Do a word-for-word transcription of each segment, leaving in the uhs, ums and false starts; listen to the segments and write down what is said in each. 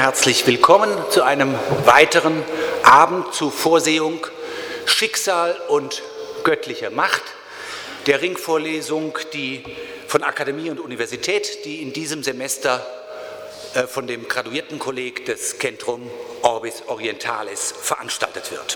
herzlich willkommen zu einem weiteren Abend zu Vorsehung, Schicksal und göttliche Macht, der Ringvorlesung, die von Akademie und Universität, die in diesem Semester äh, von dem Graduiertenkolleg des Centrum Orbis Orientalis veranstaltet wird.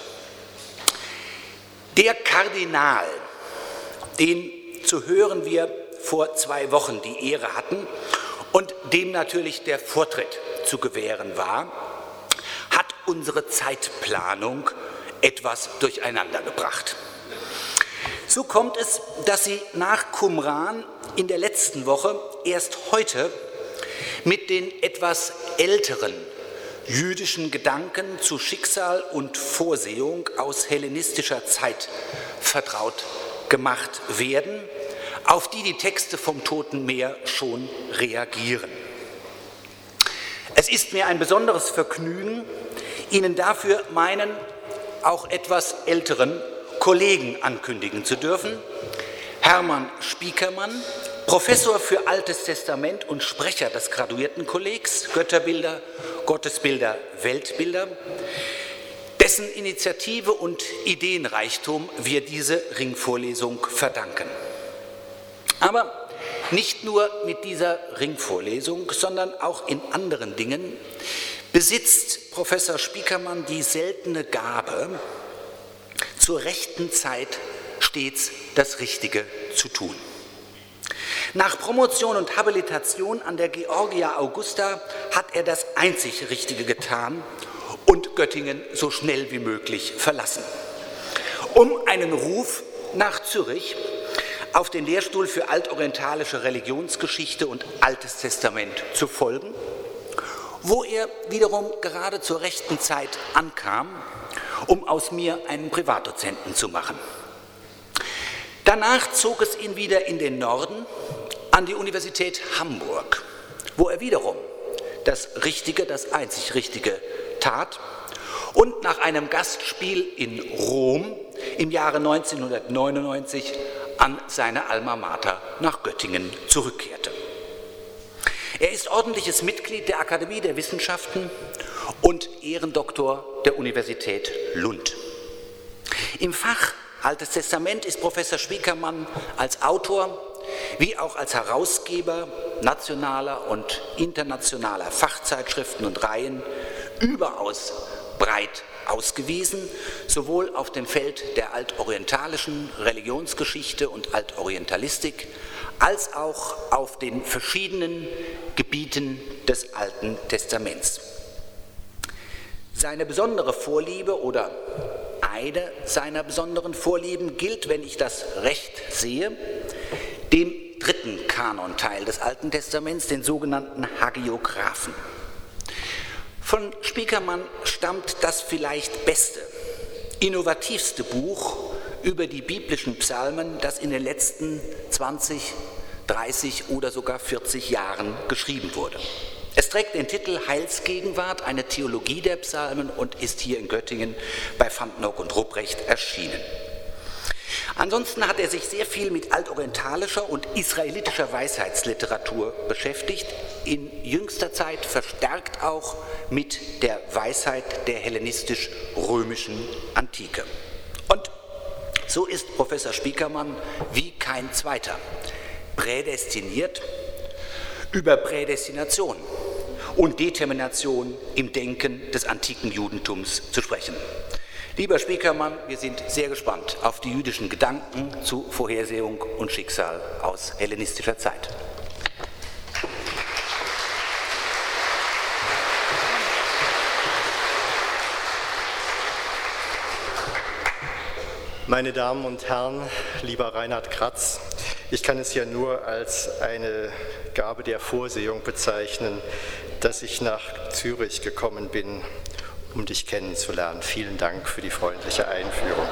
Der Kardinal, den zu hören wir vor zwei Wochen die Ehre hatten und dem natürlich der Vortritt zu gewähren war, hat unsere Zeitplanung etwas durcheinander gebracht. So kommt es, dass sie nach Qumran in der letzten Woche erst heute mit den etwas älteren jüdischen Gedanken zu Schicksal und Vorsehung aus hellenistischer Zeit vertraut gemacht werden, auf die die Texte vom Toten Meer schon reagieren. Es ist mir ein besonderes Vergnügen, Ihnen dafür meinen auch etwas älteren Kollegen ankündigen zu dürfen, Hermann Spiekermann, Professor für Altes Testament und Sprecher des Graduiertenkollegs Götterbilder, Gottesbilder, Weltbilder, dessen Initiative und Ideenreichtum wir diese Ringvorlesung verdanken. Aber nicht nur mit dieser Ringvorlesung, sondern auch in anderen Dingen besitzt Professor Spiekermann die seltene Gabe, zur rechten Zeit stets das Richtige zu tun. Nach Promotion und Habilitation an der Georgia Augusta hat er das einzig Richtige getan und Göttingen so schnell wie möglich verlassen, um einen Ruf nach Zürich auf den Lehrstuhl für altorientalische Religionsgeschichte und Altes Testament zu folgen, wo er wiederum gerade zur rechten Zeit ankam, um aus mir einen Privatdozenten zu machen. Danach zog es ihn wieder in den Norden, an die Universität Hamburg, wo er wiederum das Richtige, das einzig Richtige tat und nach einem Gastspiel in Rom im Jahre neunzehnhundertneunundneunzig an seine Alma Mater nach Göttingen zurückkehrte. Er ist ordentliches Mitglied der Akademie der Wissenschaften und Ehrendoktor der Universität Lund. Im Fach Altes Testament ist Professor Spiekermann als Autor wie auch als Herausgeber nationaler und internationaler Fachzeitschriften und Reihen überaus breit ausgewiesen, sowohl auf dem Feld der altorientalischen Religionsgeschichte und Altorientalistik, als auch auf den verschiedenen Gebieten des Alten Testaments. Seine besondere Vorliebe oder eine seiner besonderen Vorlieben gilt, wenn ich das recht sehe, dem dritten Kanonteil des Alten Testaments, den sogenannten Hagiographen. Von Spiekermann stammt das vielleicht beste, innovativste Buch über die biblischen Psalmen, das in den letzten zwanzig, dreißig oder sogar vierzig Jahren geschrieben wurde. Es trägt den Titel Heilsgegenwart, eine Theologie der Psalmen und ist hier in Göttingen bei Van Nock und Rupprecht erschienen. Ansonsten hat er sich sehr viel mit altorientalischer und israelitischer Weisheitsliteratur beschäftigt, in jüngster Zeit verstärkt auch mit der Weisheit der hellenistisch-römischen Antike. Und so ist Professor Spiekermann wie kein zweiter prädestiniert, über Prädestination und Determination im Denken des antiken Judentums zu sprechen. Lieber Spiekermann, wir sind sehr gespannt auf die jüdischen Gedanken zu Vorhersehung und Schicksal aus hellenistischer Zeit. Meine Damen und Herren, lieber Reinhard Kratz, ich kann es ja nur als eine Gabe der Vorsehung bezeichnen, dass ich nach Zürich gekommen bin, um dich kennenzulernen. Vielen Dank für die freundliche Einführung.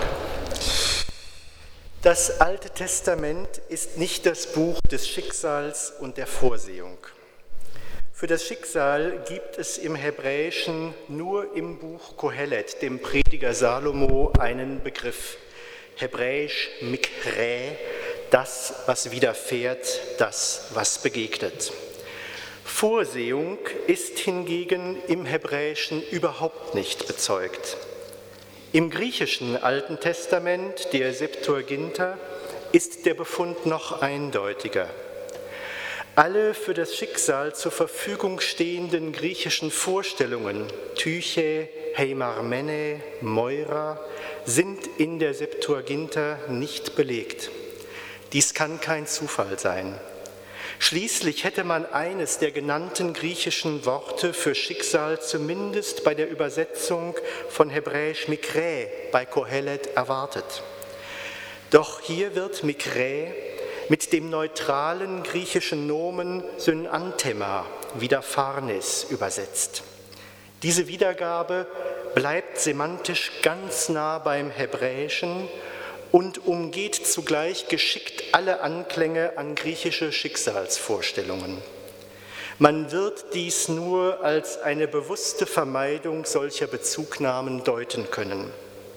Das Alte Testament ist nicht das Buch des Schicksals und der Vorsehung. Für das Schicksal gibt es im Hebräischen nur im Buch Kohelet, dem Prediger Salomo, einen Begriff. Hebräisch Mikrä, das, was widerfährt, das, was begegnet. Vorsehung ist hingegen im Hebräischen überhaupt nicht bezeugt. Im griechischen Alten Testament, der Septuaginta, ist der Befund noch eindeutiger. Alle für das Schicksal zur Verfügung stehenden griechischen Vorstellungen, Tyche, Heimarmene, Moira, sind in der Septuaginta nicht belegt. Dies kann kein Zufall sein. Schließlich hätte man eines der genannten griechischen Worte für Schicksal zumindest bei der Übersetzung von Hebräisch Mikrä bei Kohelet erwartet. Doch hier wird Mikrä mit dem neutralen griechischen Nomen Synanthema, Widerfahrnis, übersetzt. Diese Wiedergabe bleibt semantisch ganz nah beim Hebräischen und umgeht zugleich geschickt alle Anklänge an griechische Schicksalsvorstellungen. Man wird dies nur als eine bewusste Vermeidung solcher Bezugnahmen deuten können.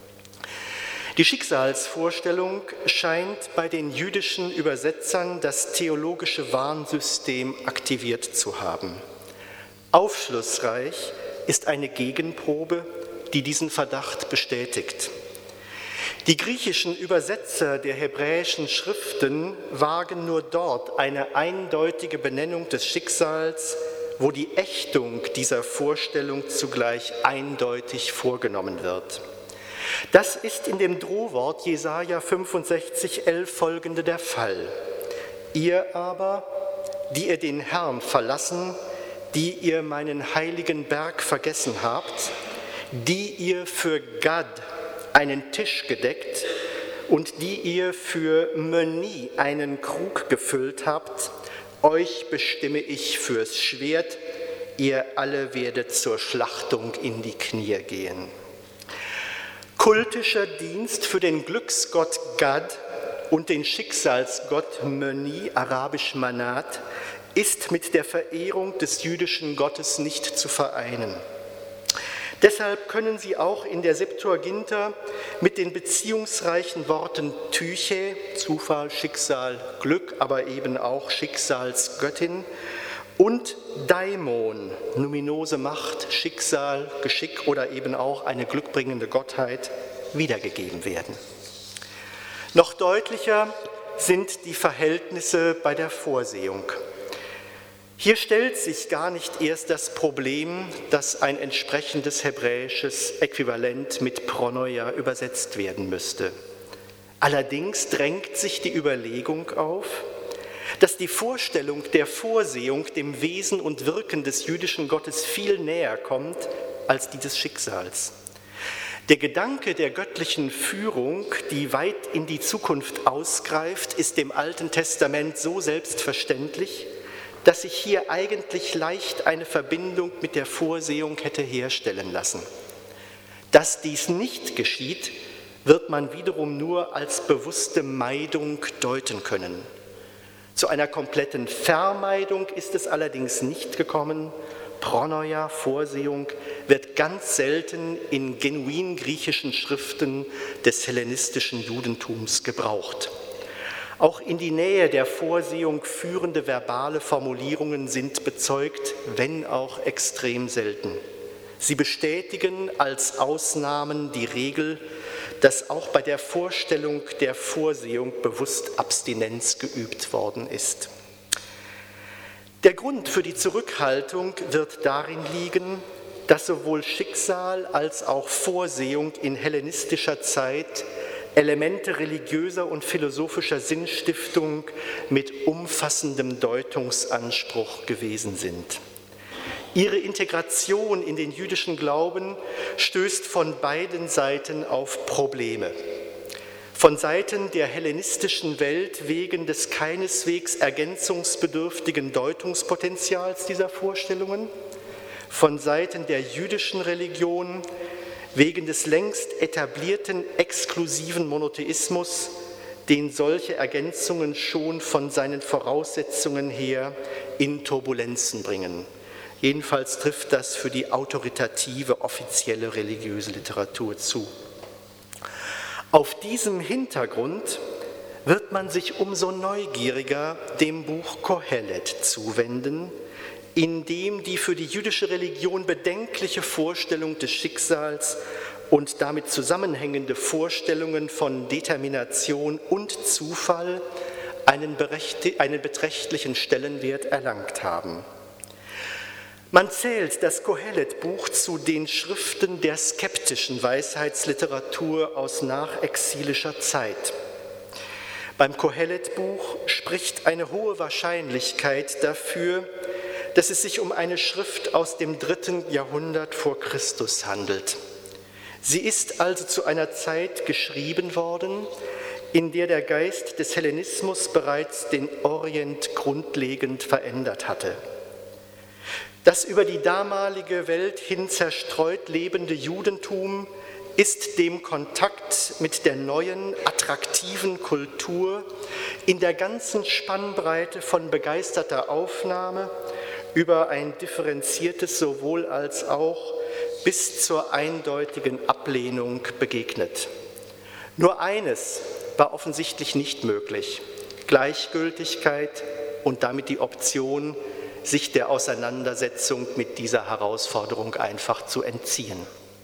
Die Schicksalsvorstellung scheint bei den jüdischen Übersetzern das theologische Warnsystem aktiviert zu haben. Aufschlussreich ist eine Gegenprobe, die diesen Verdacht bestätigt. Die griechischen Übersetzer der hebräischen Schriften wagen nur dort eine eindeutige Benennung des Schicksals, wo die Ächtung dieser Vorstellung zugleich eindeutig vorgenommen wird. Das ist in dem Drohwort Jesaja fünfundsechzig, elf folgende der Fall. Ihr aber, die ihr den Herrn verlassen, die ihr meinen heiligen Berg vergessen habt, die ihr für Gad einen Tisch gedeckt und die ihr für Meni einen Krug gefüllt habt, euch bestimme ich fürs Schwert, ihr alle werdet zur Schlachtung in die Knie gehen. Kultischer Dienst für den Glücksgott Gad und den Schicksalsgott Meni, arabisch Manat, ist mit der Verehrung des jüdischen Gottes nicht zu vereinen. Deshalb können sie auch in der Septuaginta mit den beziehungsreichen Worten Tyche, Zufall, Schicksal, Glück, aber eben auch Schicksalsgöttin, und Daimon, numinose Macht, Schicksal, Geschick oder eben auch eine glückbringende Gottheit, wiedergegeben werden. Noch deutlicher sind die Verhältnisse bei der Vorsehung. Hier stellt sich gar nicht erst das Problem, dass ein entsprechendes hebräisches Äquivalent mit Pronoia übersetzt werden müsste. Allerdings drängt sich die Überlegung auf, dass die Vorstellung der Vorsehung dem Wesen und Wirken des jüdischen Gottes viel näher kommt als die des Schicksals. Der Gedanke der göttlichen Führung, die weit in die Zukunft ausgreift, ist dem Alten Testament so selbstverständlich, dass sich hier eigentlich leicht eine Verbindung mit der Vorsehung hätte herstellen lassen. Dass dies nicht geschieht, wird man wiederum nur als bewusste Meidung deuten können. Zu einer kompletten Vermeidung ist es allerdings nicht gekommen. Pronoia, Vorsehung, wird ganz selten in genuin griechischen Schriften des hellenistischen Judentums gebraucht. Auch in die Nähe der Vorsehung führende verbale Formulierungen sind bezeugt, wenn auch extrem selten. Sie bestätigen als Ausnahmen die Regel, dass auch bei der Vorstellung der Vorsehung bewusst Abstinenz geübt worden ist. Der Grund für die Zurückhaltung wird darin liegen, dass sowohl Schicksal als auch Vorsehung in hellenistischer Zeit Elemente religiöser und philosophischer Sinnstiftung mit umfassendem Deutungsanspruch gewesen sind. Ihre Integration in den jüdischen Glauben stößt von beiden Seiten auf Probleme. Von Seiten der hellenistischen Welt wegen des keineswegs ergänzungsbedürftigen Deutungspotenzials dieser Vorstellungen, von Seiten der jüdischen Religion wegen des längst etablierten exklusiven Monotheismus, den solche Ergänzungen schon von seinen Voraussetzungen her in Turbulenzen bringen. Jedenfalls trifft das für die autoritative, offizielle religiöse Literatur zu. Auf diesem Hintergrund wird man sich umso neugieriger dem Buch Kohelet zuwenden, in dem die für die jüdische Religion bedenkliche Vorstellung des Schicksals und damit zusammenhängende Vorstellungen von Determination und Zufall einen, einen beträchtlichen Stellenwert erlangt haben. Man zählt das Kohelet-Buch zu den Schriften der skeptischen Weisheitsliteratur aus nachexilischer Zeit. Beim Kohelet-Buch spricht eine hohe Wahrscheinlichkeit dafür, dass es sich um eine Schrift aus dem dritten Jahrhundert vor Christus handelt. Sie ist also zu einer Zeit geschrieben worden, in der der Geist des Hellenismus bereits den Orient grundlegend verändert hatte. Das über die damalige Welt hin zerstreut lebende Judentum ist dem Kontakt mit der neuen, attraktiven Kultur in der ganzen Spannbreite von begeisterter Aufnahme über ein differenziertes sowohl als auch bis zur eindeutigen Ablehnung begegnet. Nur eines war offensichtlich nicht möglich: Gleichgültigkeit und damit die Option, sich der Auseinandersetzung mit dieser Herausforderung einfach zu entziehen.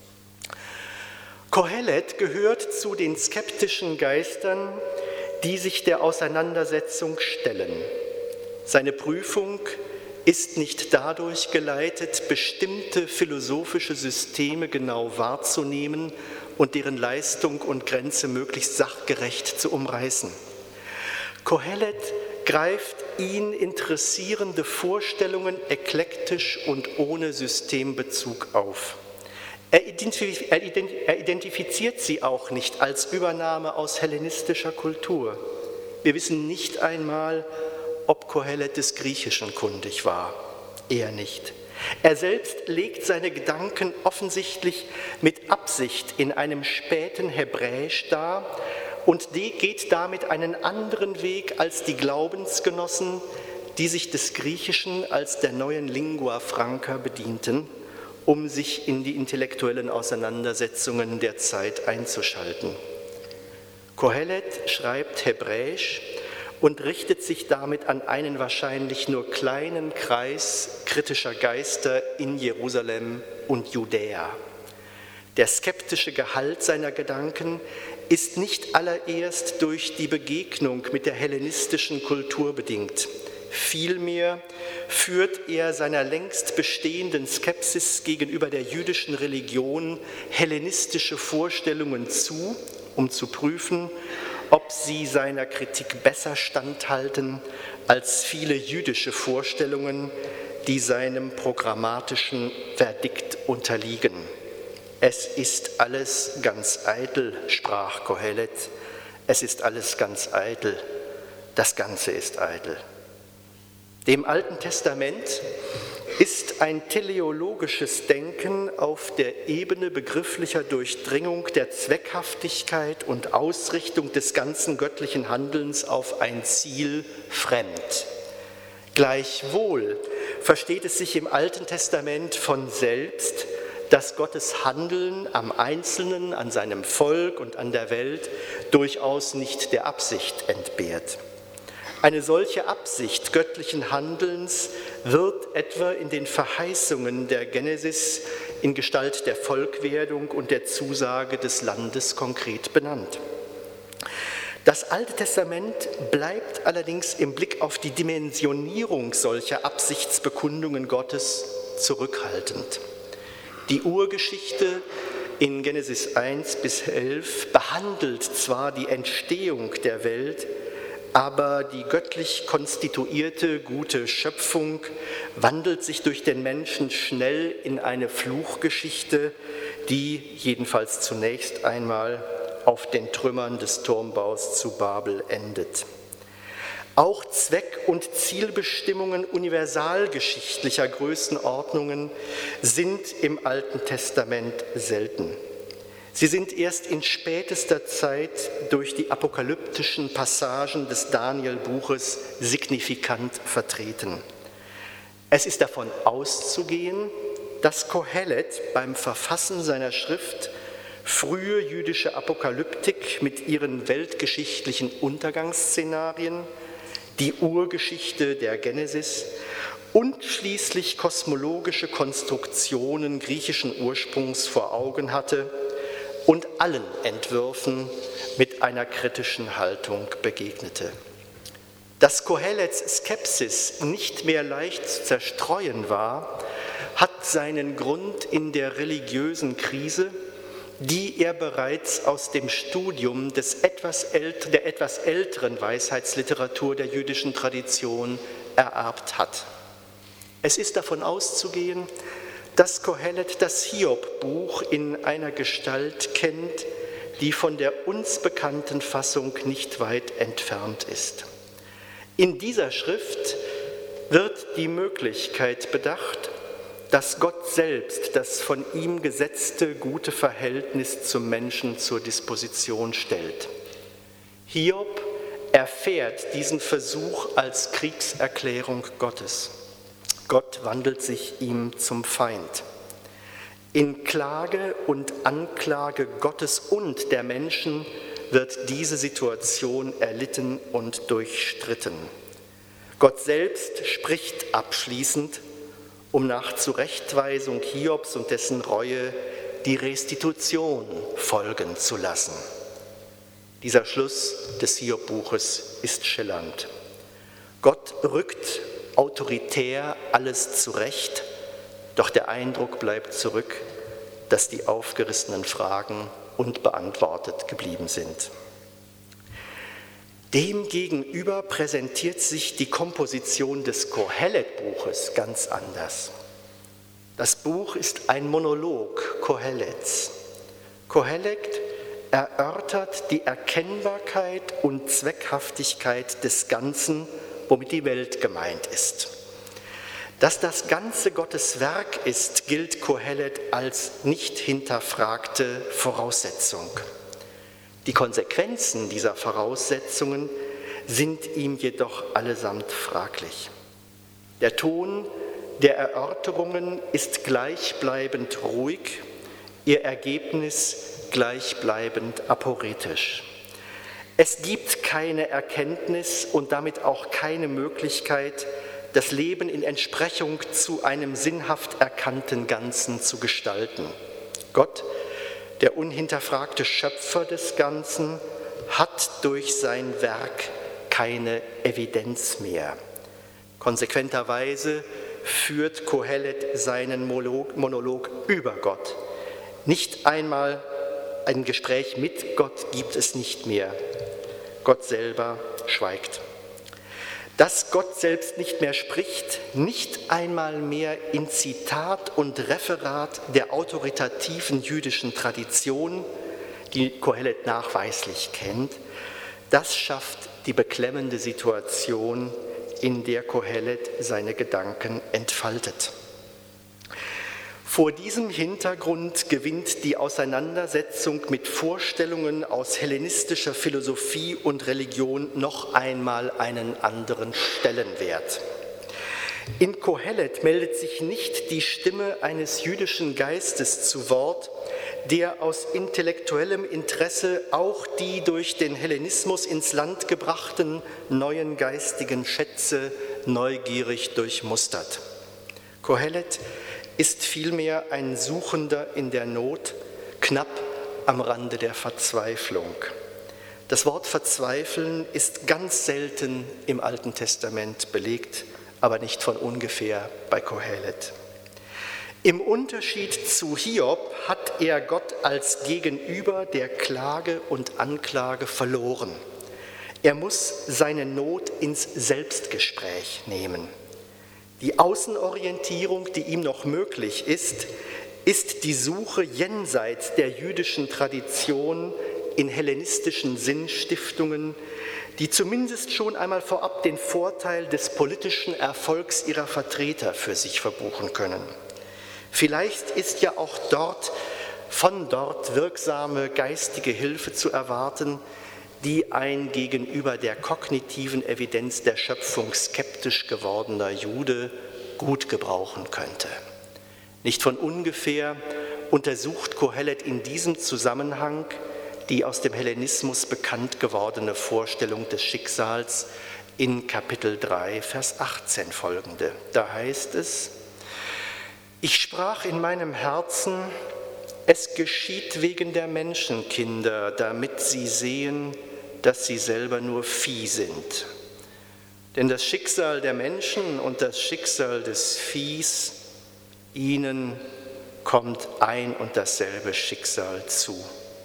Kohelet gehört zu den skeptischen Geistern, die sich der Auseinandersetzung stellen. Seine Prüfung ist nicht dadurch geleitet, bestimmte philosophische Systeme genau wahrzunehmen und deren Leistung und Grenze möglichst sachgerecht zu umreißen. Kohelet greift ihn interessierende Vorstellungen eklektisch und ohne Systembezug auf. Er identifiziert sie auch nicht als Übernahme aus hellenistischer Kultur. Wir wissen nicht einmal, ob Kohelet des Griechischen kundig war. Eher nicht. Er selbst legt seine Gedanken offensichtlich mit Absicht in einem späten Hebräisch dar und geht damit einen anderen Weg als die Glaubensgenossen, die sich des Griechischen als der neuen Lingua franca bedienten, um sich in die intellektuellen Auseinandersetzungen der Zeit einzuschalten. Kohelet schreibt Hebräisch und richtet sich damit an einen wahrscheinlich nur kleinen Kreis kritischer Geister in Jerusalem und Judäa. Der skeptische Gehalt seiner Gedanken ist nicht allererst durch die Begegnung mit der hellenistischen Kultur bedingt. Vielmehr führt er seiner längst bestehenden Skepsis gegenüber der jüdischen Religion hellenistische Vorstellungen zu, um zu prüfen, ob sie seiner Kritik besser standhalten als viele jüdische Vorstellungen, die seinem programmatischen Verdikt unterliegen. Es ist alles ganz eitel, sprach Kohelet, es ist alles ganz eitel, das Ganze ist eitel. Dem Alten Testament ist ein teleologisches Denken auf der Ebene begrifflicher Durchdringung der Zweckhaftigkeit und Ausrichtung des ganzen göttlichen Handelns auf ein Ziel fremd. Gleichwohl versteht es sich im Alten Testament von selbst, dass Gottes Handeln am Einzelnen, an seinem Volk und an der Welt durchaus nicht der Absicht entbehrt. Eine solche Absicht göttlichen Handelns wird etwa in den Verheißungen der Genesis in Gestalt der Volkwerdung und der Zusage des Landes konkret benannt. Das Alte Testament bleibt allerdings im Blick auf die Dimensionierung solcher Absichtsbekundungen Gottes zurückhaltend. Die Urgeschichte in Genesis eins bis elf behandelt zwar die Entstehung der Welt, aber die göttlich konstituierte gute Schöpfung wandelt sich durch den Menschen schnell in eine Fluchgeschichte, die jedenfalls zunächst einmal auf den Trümmern des Turmbaus zu Babel endet. Auch Zweck- und Zielbestimmungen universalgeschichtlicher Größenordnungen sind im Alten Testament selten. Sie sind erst in spätester Zeit durch die apokalyptischen Passagen des Daniel-Buches signifikant vertreten. Es ist davon auszugehen, dass Kohelet beim Verfassen seiner Schrift frühe jüdische Apokalyptik mit ihren weltgeschichtlichen Untergangsszenarien, die Urgeschichte der Genesis und schließlich kosmologische Konstruktionen griechischen Ursprungs vor Augen hatte und allen Entwürfen mit einer kritischen Haltung begegnete. Dass Kohelets Skepsis nicht mehr leicht zu zerstreuen war, hat seinen Grund in der religiösen Krise, die er bereits aus dem Studium des etwas ält- der etwas älteren Weisheitsliteratur der jüdischen Tradition ererbt hat. Es ist davon auszugehen, dass Kohelet das Hiob-Buch in einer Gestalt kennt, die von der uns bekannten Fassung nicht weit entfernt ist. In dieser Schrift wird die Möglichkeit bedacht, dass Gott selbst das von ihm gesetzte gute Verhältnis zum Menschen zur Disposition stellt. Hiob erfährt diesen Versuch als Kriegserklärung Gottes. Gott wandelt sich ihm zum Feind. In Klage und Anklage Gottes und der Menschen wird diese Situation erlitten und durchstritten. Gott selbst spricht abschließend, um nach Zurechtweisung Hiobs und dessen Reue die Restitution folgen zu lassen. Dieser Schluss des Hiob-Buches ist schillernd. Gott rückt autoritär alles zurecht, doch der Eindruck bleibt zurück, dass die aufgerissenen Fragen unbeantwortet geblieben sind. Demgegenüber präsentiert sich die Komposition des Kohelet-Buches ganz anders. Das Buch ist ein Monolog Kohelets. Kohelet erörtert die Erkennbarkeit und Zweckhaftigkeit des Ganzen, womit die Welt gemeint ist. Dass das Ganze Gottes Werk ist, gilt Kohelet als nicht hinterfragte Voraussetzung. Die Konsequenzen dieser Voraussetzungen sind ihm jedoch allesamt fraglich. Der Ton der Erörterungen ist gleichbleibend ruhig, ihr Ergebnis gleichbleibend aporetisch. Es gibt keine Erkenntnis und damit auch keine Möglichkeit, das Leben in Entsprechung zu einem sinnhaft erkannten Ganzen zu gestalten. Gott, der unhinterfragte Schöpfer des Ganzen, hat durch sein Werk keine Evidenz mehr. Konsequenterweise führt Kohelet seinen Monolog über Gott. Nicht einmal ein Gespräch mit Gott gibt es nicht mehr. Gott selber schweigt. Dass Gott selbst nicht mehr spricht, nicht einmal mehr in Zitat und Referat der autoritativen jüdischen Tradition, die Kohelet nachweislich kennt, das schafft die beklemmende Situation, in der Kohelet seine Gedanken entfaltet. Vor diesem Hintergrund gewinnt die Auseinandersetzung mit Vorstellungen aus hellenistischer Philosophie und Religion noch einmal einen anderen Stellenwert. In Kohelet meldet sich nicht die Stimme eines jüdischen Geistes zu Wort, der aus intellektuellem Interesse auch die durch den Hellenismus ins Land gebrachten neuen geistigen Schätze neugierig durchmustert. Kohelet ist vielmehr ein Suchender in der Not, knapp am Rande der Verzweiflung. Das Wort Verzweifeln ist ganz selten im Alten Testament belegt, aber nicht von ungefähr bei Kohelet. Im Unterschied zu Hiob hat er Gott als Gegenüber der Klage und Anklage verloren. Er muss seine Not ins Selbstgespräch nehmen. Die Außenorientierung, die ihm noch möglich ist, ist die Suche jenseits der jüdischen Tradition in hellenistischen Sinnstiftungen, die zumindest schon einmal vorab den Vorteil des politischen Erfolgs ihrer Vertreter für sich verbuchen können. Vielleicht ist ja auch dort, von dort wirksame geistige Hilfe zu erwarten, die ein gegenüber der kognitiven Evidenz der Schöpfung skeptisch gewordener Jude gut gebrauchen könnte. Nicht von ungefähr untersucht Kohelet in diesem Zusammenhang die aus dem Hellenismus bekannt gewordene Vorstellung des Schicksals in Kapitel drei, Vers achtzehn folgende. Da heißt es: Ich sprach in meinem Herzen, es geschieht wegen der Menschenkinder, damit sie sehen, dass sie selber nur Vieh sind. Denn das Schicksal der Menschen und das Schicksal des Viehs, ihnen kommt ein und dasselbe Schicksal zu.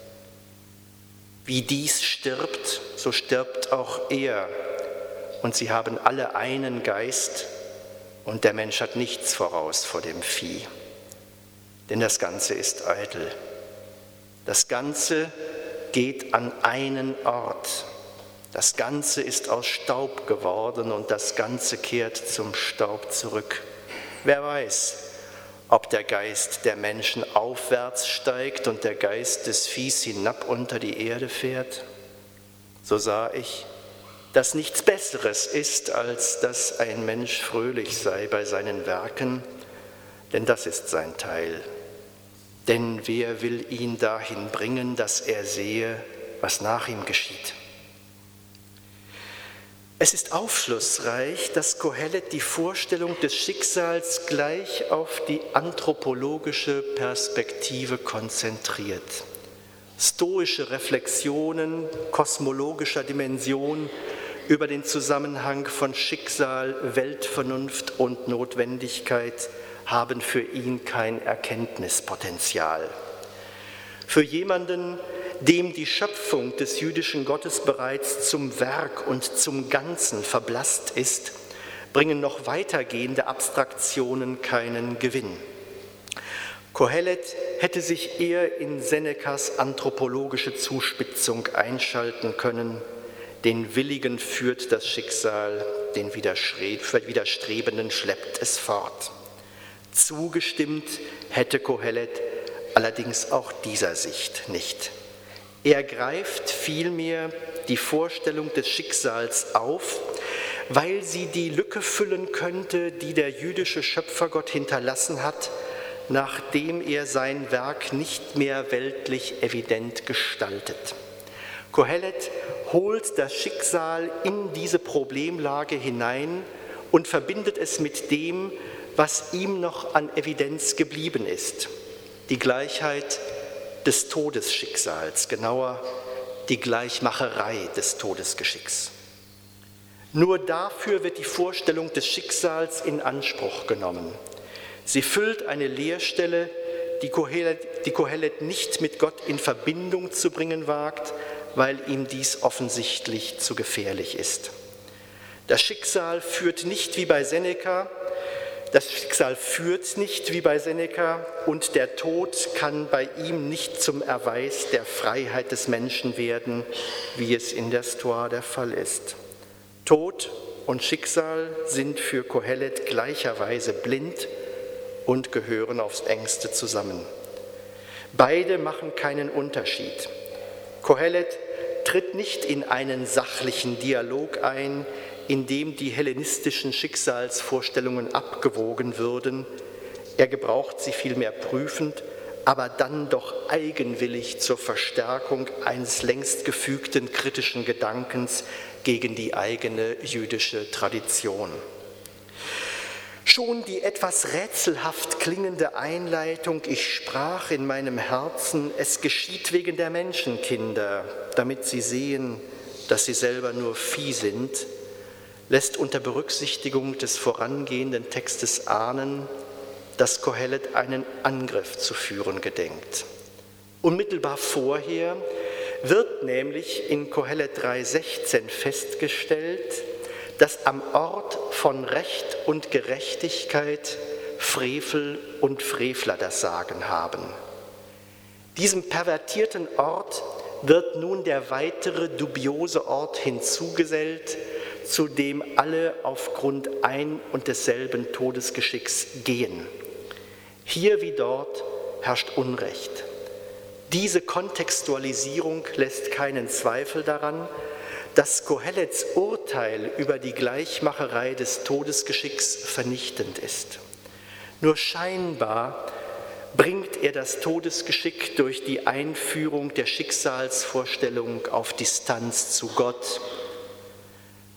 Wie dies stirbt, so stirbt auch er. Und sie haben alle einen Geist, und der Mensch hat nichts voraus vor dem Vieh. Denn das Ganze ist eitel. Das Ganze geht an einen Ort. Das Ganze ist aus Staub geworden und das Ganze kehrt zum Staub zurück. Wer weiß, ob der Geist der Menschen aufwärts steigt und der Geist des Viehs hinab unter die Erde fährt? So sah ich, dass nichts Besseres ist, als dass ein Mensch fröhlich sei bei seinen Werken, denn das ist sein Teil. Denn wer will ihn dahin bringen, dass er sehe, was nach ihm geschieht? Es ist aufschlussreich, dass Kohelet die Vorstellung des Schicksals gleich auf die anthropologische Perspektive konzentriert. Stoische Reflexionen kosmologischer Dimension über den Zusammenhang von Schicksal, Weltvernunft und Notwendigkeit haben für ihn kein Erkenntnispotenzial. Für jemanden, dem die Schöpfung des jüdischen Gottes bereits zum Werk und zum Ganzen verblasst ist, bringen noch weitergehende Abstraktionen keinen Gewinn. Kohelet hätte sich eher in Senecas anthropologische Zuspitzung einschalten können: Den Willigen führt das Schicksal, den Widerstrebenden schleppt es fort. Zugestimmt hätte Kohelet allerdings auch dieser Sicht nicht. Er greift vielmehr die Vorstellung des Schicksals auf, weil sie die Lücke füllen könnte, die der jüdische Schöpfergott hinterlassen hat, nachdem er sein Werk nicht mehr weltlich evident gestaltet. Kohelet holt das Schicksal in diese Problemlage hinein und verbindet es mit dem, was ihm noch an Evidenz geblieben ist: die Gleichheit des Todesschicksals, genauer die Gleichmacherei des Todesgeschicks. Nur dafür wird die Vorstellung des Schicksals in Anspruch genommen. Sie füllt eine Leerstelle, die Kohelet, die Kohelet nicht mit Gott in Verbindung zu bringen wagt, weil ihm dies offensichtlich zu gefährlich ist. Das Schicksal führt nicht wie bei Seneca, das Schicksal führt nicht wie bei Seneca und der Tod kann bei ihm nicht zum Erweis der Freiheit des Menschen werden, wie es in der Stoa der Fall ist. Tod und Schicksal sind für Kohelet gleicherweise blind und gehören aufs Engste zusammen. Beide machen keinen Unterschied. Kohelet tritt nicht in einen sachlichen Dialog ein, in dem die hellenistischen Schicksalsvorstellungen abgewogen würden. Er gebraucht sie vielmehr prüfend, aber dann doch eigenwillig zur Verstärkung eines längst gefügten kritischen Gedankens gegen die eigene jüdische Tradition. Schon die etwas rätselhaft klingende Einleitung: Ich sprach in meinem Herzen, es geschieht wegen der Menschenkinder, damit sie sehen, dass sie selber nur Vieh sind, lässt unter Berücksichtigung des vorangehenden Textes ahnen, dass Kohelet einen Angriff zu führen gedenkt. Unmittelbar vorher wird nämlich in Kohelet drei sechzehn festgestellt, dass am Ort von Recht und Gerechtigkeit Frevel und Frevler das Sagen haben. Diesem pervertierten Ort wird nun der weitere dubiose Ort hinzugesellt, zu dem alle aufgrund ein und desselben Todesgeschicks gehen. Hier wie dort herrscht Unrecht. Diese Kontextualisierung lässt keinen Zweifel daran, dass Kohelets Urteil über die Gleichmacherei des Todesgeschicks vernichtend ist. Nur scheinbar bringt er das Todesgeschick durch die Einführung der Schicksalsvorstellung auf Distanz zu Gott.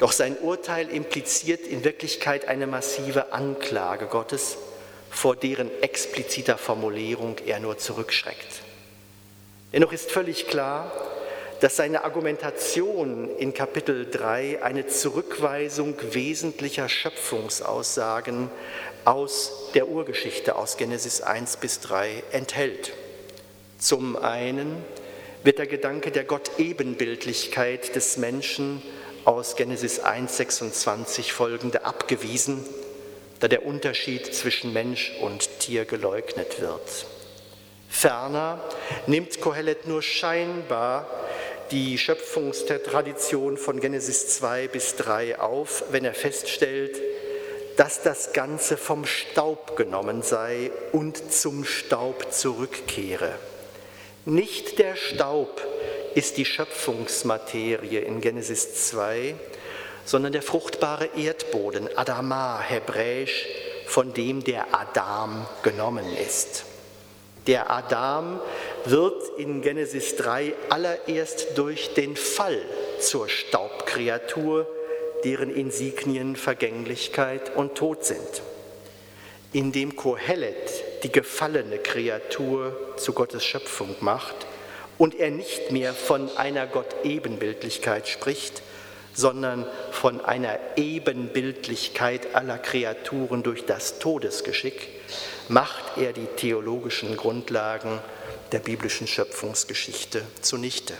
Doch sein Urteil impliziert in Wirklichkeit eine massive Anklage Gottes, vor deren expliziter Formulierung er nur zurückschreckt. Dennoch ist völlig klar, dass seine Argumentation in Kapitel drei eine Zurückweisung wesentlicher Schöpfungsaussagen aus der Urgeschichte, aus Genesis eins bis drei, enthält. Zum einen wird der Gedanke der Gott-Ebenbildlichkeit des Menschen aus Genesis eins sechsundzwanzig folgende abgewiesen, da der Unterschied zwischen Mensch und Tier geleugnet wird. Ferner nimmt Kohelet nur scheinbar die Schöpfungstradition von Genesis zwei bis drei auf, wenn er feststellt, dass das Ganze vom Staub genommen sei und zum Staub zurückkehre. Nicht der Staub ist die Schöpfungsmaterie in Genesis zwei, sondern der fruchtbare Erdboden, Adama, hebräisch, von dem der Adam genommen ist. Der Adam wird in Genesis drei allererst durch den Fall zur Staubkreatur, deren Insignien Vergänglichkeit und Tod sind. Indem Kohelet die gefallene Kreatur zu Gottes Schöpfung macht und er nicht mehr von einer Gott-Ebenbildlichkeit spricht, sondern von einer Ebenbildlichkeit aller Kreaturen durch das Todesgeschick, macht er die theologischen Grundlagen der biblischen Schöpfungsgeschichte zunichte.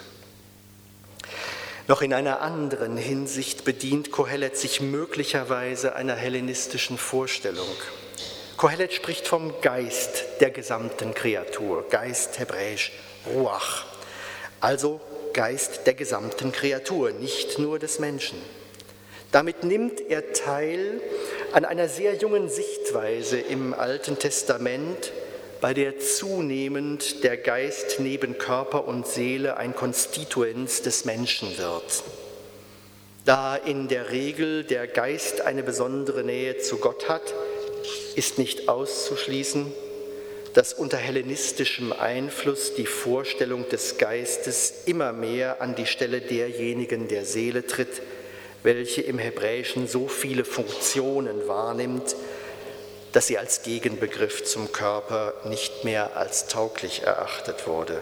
Noch in einer anderen Hinsicht bedient Kohelet sich möglicherweise einer hellenistischen Vorstellung. Kohelet spricht vom Geist der gesamten Kreatur, Geist hebräisch Ruach, also Geist der gesamten Kreatur, nicht nur des Menschen. Damit nimmt er teil an einer sehr jungen Sichtweise im Alten Testament, bei der zunehmend der Geist neben Körper und Seele ein Konstituens des Menschen wird. Da in der Regel der Geist eine besondere Nähe zu Gott hat, ist nicht auszuschließen, dass unter hellenistischem Einfluss die Vorstellung des Geistes immer mehr an die Stelle derjenigen der Seele tritt, welche im Hebräischen so viele Funktionen wahrnimmt, dass sie als Gegenbegriff zum Körper nicht mehr als tauglich erachtet wurde.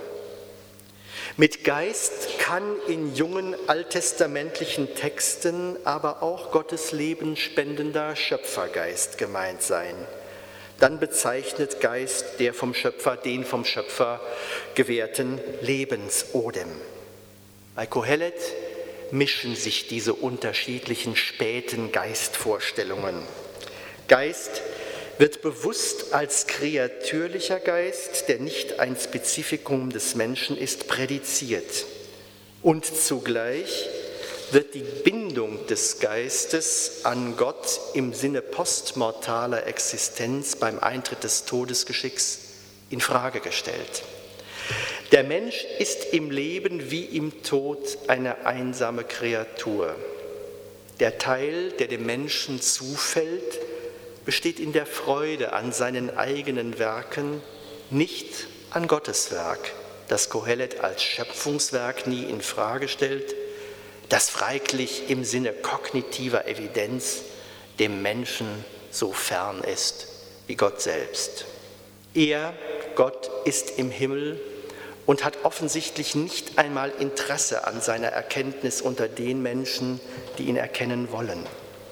Mit Geist kann in jungen alttestamentlichen Texten aber auch Gottes lebenspendender Schöpfergeist gemeint sein. Dann bezeichnet Geist der vom Schöpfer den vom Schöpfer gewährten Lebensodem. Bei Kohelet mischen sich diese unterschiedlichen späten Geistvorstellungen. Geist wird bewusst als kreatürlicher Geist, der nicht ein Spezifikum des Menschen ist, prädiziert. Und zugleich wird die Bindung des Geistes an Gott im Sinne postmortaler Existenz beim Eintritt des Todesgeschicks in Frage gestellt. Der Mensch ist im Leben wie im Tod eine einsame Kreatur. Der Teil, der dem Menschen zufällt, besteht in der Freude an seinen eigenen Werken, nicht an Gottes Werk, das Kohelet als Schöpfungswerk nie in Frage stellt, das freilich im Sinne kognitiver Evidenz dem Menschen so fern ist wie Gott selbst. Er, Gott, ist im Himmel und hat offensichtlich nicht einmal Interesse an seiner Erkenntnis unter den Menschen, die ihn erkennen wollen.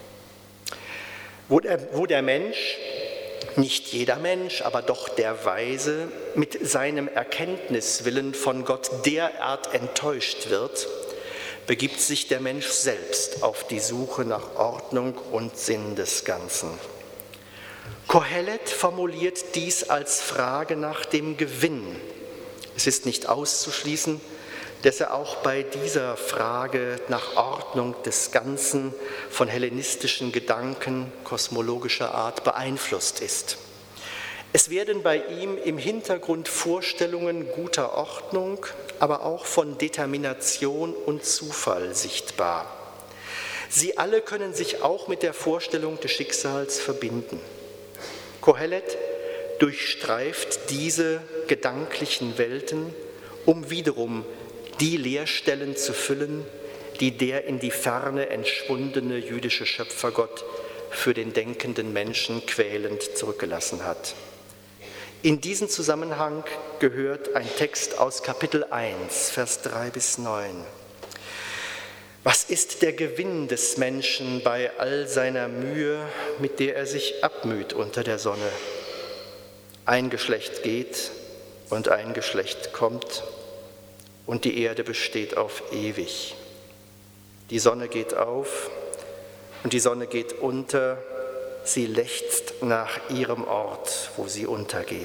Wo der, wo der Mensch, nicht jeder Mensch, aber doch der Weise, mit seinem Erkenntniswillen von Gott derart enttäuscht wird, begibt sich der Mensch selbst auf die Suche nach Ordnung und Sinn des Ganzen. Kohelet formuliert dies als Frage nach dem Gewinn. Es ist nicht auszuschließen, dass er auch bei dieser Frage nach Ordnung des Ganzen von hellenistischen Gedanken kosmologischer Art beeinflusst ist. Es werden bei ihm im Hintergrund Vorstellungen guter Ordnung, aber auch von Determination und Zufall sichtbar. Sie alle können sich auch mit der Vorstellung des Schicksals verbinden. Kohelet durchstreift diese gedanklichen Welten, um wiederum die Leerstellen zu füllen, die der in die Ferne entschwundene jüdische Schöpfergott für den denkenden Menschen quälend zurückgelassen hat. In diesen Zusammenhang gehört ein Text aus Kapitel eins, Vers drei bis neun. Was ist der Gewinn des Menschen bei all seiner Mühe, mit der er sich abmüht unter der Sonne? Ein Geschlecht geht und ein Geschlecht kommt und die Erde besteht auf ewig. Die Sonne geht auf und die Sonne geht unter. Sie lechzt nach ihrem Ort, wo sie untergeht.